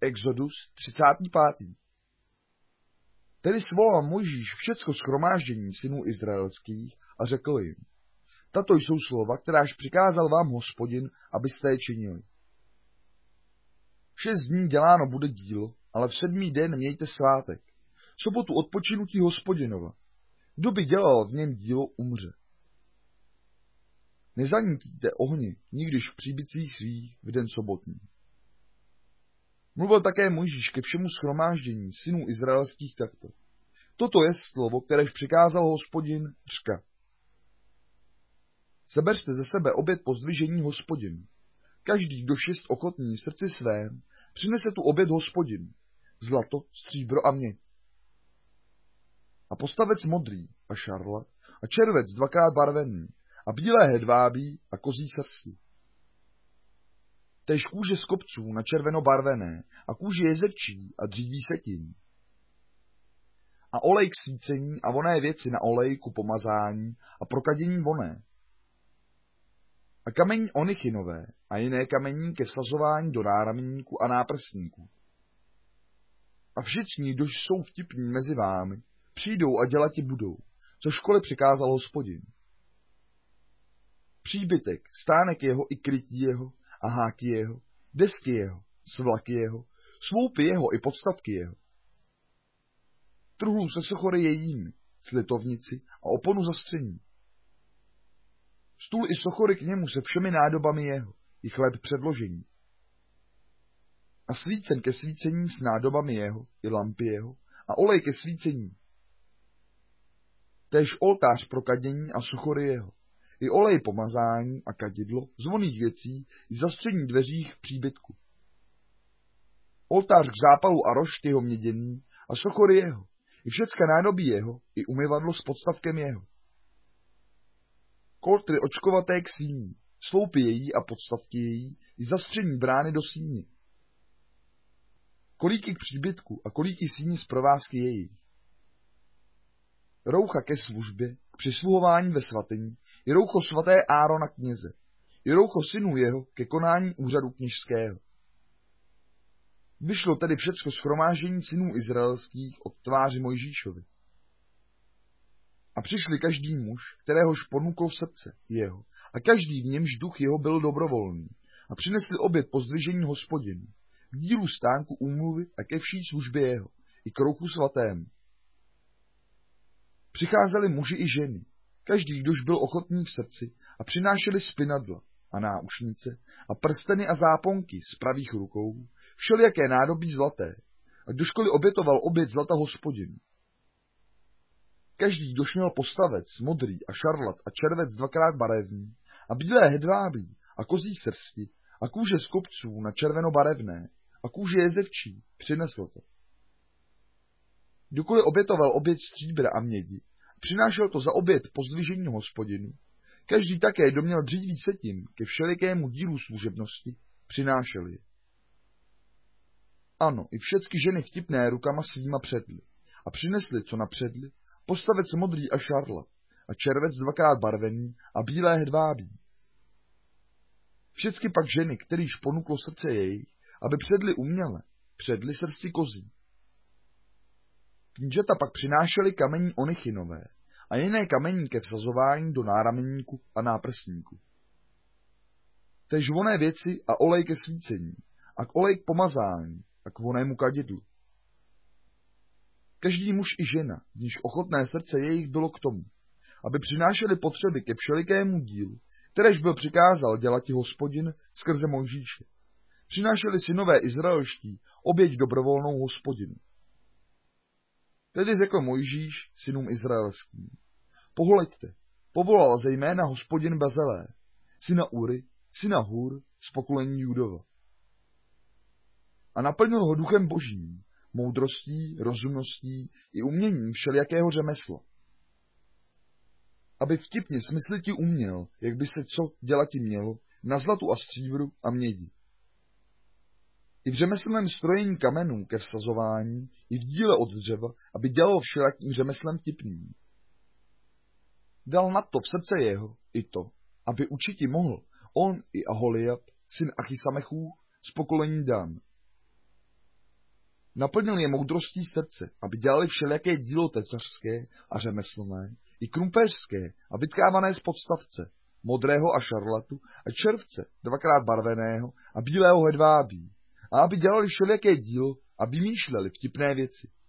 Exodus 35. Tedy svolal Mojžíš všecko shromáždění synů izraelských a řekl jim: Tato jsou slova, kteráž přikázal vám Hospodin, abyste je činili. 6 dní děláno bude dílo, ale v 7. den mějte svátek, sobotu odpočinutí Hospodinova. Kdo by dělal v něm dílo, umře. Nezanítíte ohni, nikdyž v příbytcích svých v den sobotní. Mluvil také Mojžíš ke všemu shromáždění synů izraelských takto. Toto je slovo, kteréž přikázal Hospodin, řka. Sebeřte ze sebe oběd pozdvižení Hospodinu. Každý, kdo 6 ochotní v srdci svém, přinese tu oběd Hospodinu, zlato, stříbro a měď. A postavec modrý a šarlat a červec 2krát barvený a bílé hedvábí a kozí srsti. Též kůže z kopců na červeno barvené a kůže jezevčí a dříví setin. A olej k svícení a vonné věci na olej ku pomazání a prokadění vonné. A kamení onychynové a jiné kamení ke vsazování do náramníku a náprsníku. A všichni, kdo jsou vtipní mezi vámi, přijdou a dělati budou, co školy přikázal Hospodin. Příbytek, stánek jeho i krytí jeho a háky jeho, desky jeho, svlaky jeho, sloupy jeho i podstavky jeho. Truhlu se sochory jejími, slitovnici a oponu zastření. Stůl i sochory k němu se všemi nádobami jeho, i chléb předložení. A svícen ke svícení s nádobami jeho, i lampy jeho, a olej ke svícení. Též oltář pro kadění a sochory jeho, i olej pomazání a kadidlo z vonných věcí i zastření dveřích v příbytku. Oltář k zápalu a rošt jeho měděný a sochory jeho, i všecka nádobí jeho, i umyvadlo s podstavkem jeho. Koltry očkovaté k síni, sloupy její a podstavky její, i zastření brány do síni. Kolíky k příbytku a kolíky síni z provázky její. Roucha ke službě, k přisluhování ve svatyni, i roucho svaté Árona kněze, i roucho synů jeho ke konání úřadu kněžského. Vyšlo tedy všecko shromáždění synů izraelských od tváři Mojžíšovi. A přišli každý muž, kteréhož ponuklo v srdce jeho, a každý, v němž duch jeho byl dobrovolný, a přinesli oběd pozdvižení Hospodinu, k dílu stánku úmluvy a ke vší službě jeho, i k rouchu svatému. Přicházeli muži i ženy, každý, kdož byl ochotný v srdci, a přinášeli spinadla a náušnice a prsteny a záponky z pravých rukou, všelijaké nádobí zlaté, a kdožkoliv obětoval oběd zlata Hospodinu. Každý, kdož měl postavec, modrý a šarlat a červec 2krát barevný, a bílé hedvábí a kozí srsti, a kůže z kopců na červeno barevné, a kůže jezevčí, přinesl to. Kdokoliv obětoval oběd stříbra a mědi, přinášel to za oběd pozdvižení Hospodinu, každý také, kdo měl dříví setin ke všelikému dílu služebnosti, přinášel je. Ano, i všecky ženy vtipné rukama svýma předly, a přinesli, co napředli, postavec modrý a šarlat, a červec 2krát barvený a bílé hedvábí. Všecky pak ženy, kterýž ponuklo srdce jejich, aby předli uměle, předli srsti kozí. Knížata pak přinášeli kamení onychynové a jiné kamení ke vsazování do náramníku a náprsníku. Též vonné věci a olej ke svícení a k olej k pomazání a k vonnému kadidlu. Každý muž i žena, v níž ochotné srdce jejich bylo k tomu, aby přinášeli potřeby ke všelikému dílu, kteréž byl přikázal dělati Hospodin skrze Mojžíše. Přinášeli synové izraelští oběť dobrovolnou Hospodinu. Tedy řekl Mojžíš synům izraelským: Pohleďte, povolal zejména Hospodin Bezalé, syna Ury, syna Hur, z pokolení Judova. A naplnil ho duchem božím, moudrostí, rozumností i uměním všelijakého řemesla. Aby vtipně smysliti uměl, jak by se co dělati mělo, na zlatu a stříbru a mědi. I v řemeslném strojení kamenů ke vsazování, i v díle od dřeva, aby dělal všelijakým řemeslem vtipným. Dal na to v srdce jeho i to, aby učiti mohl on i Aholiab, syn Achisamechův, z pokolení Dan. Naplnil je moudrostí srdce, aby dělali všelijaké dílo tesařské a řemeslné, i krumpéřské a vytkávané z podstavce, modrého a šarlatu a červce, dvakrát barveného a bílého hedvábí, a aby dělali všelijaké dílo a vymýšleli vtipné věci.